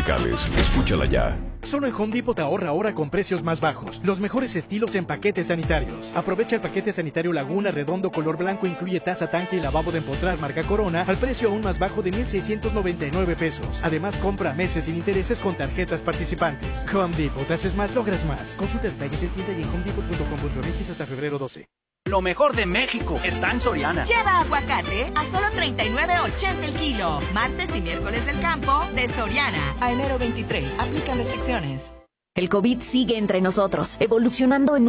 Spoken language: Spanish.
musicales. Escúchala ya. Solo en Home Depot ahorra ahora con precios más bajos. Los mejores estilos en paquetes sanitarios. Aprovecha el paquete sanitario Laguna redondo color blanco, incluye taza, tanque y lavabo de empotrar marca Corona al precio aún más bajo de 1,699 pesos. Además, compra meses sin intereses con tarjetas participantes. Home Depot, haces más, logras más. Consulta detalles en tienda y en homedepot.com.mx hasta febrero 12. Lo mejor de México está en Soriana. Lleva aguacate a solo $39.80 el kilo. Martes y miércoles del campo de Soriana. A enero 23. Aplican restricciones. El COVID sigue entre nosotros, evolucionando en